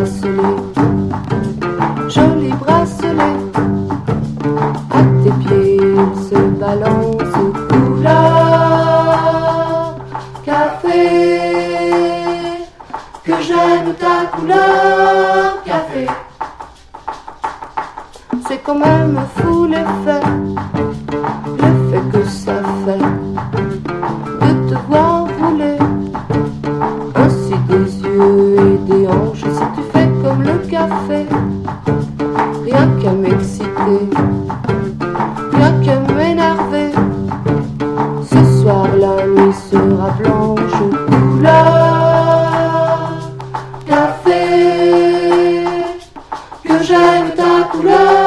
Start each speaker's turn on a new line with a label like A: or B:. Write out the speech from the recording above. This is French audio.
A: bracelet, joli bracelet. À tes pieds il se balance couleur café. Que j'aime ta couleur café. C'est quand même fou l'effet que ça fait de te voir rouler ainsi des yeux et des hanches. Si tu fais comme le café, rien qu'à m'exciter, rien qu'à m'énerver. Ce soir la nuit sera blanche couleur café. Que j'aime ta couleur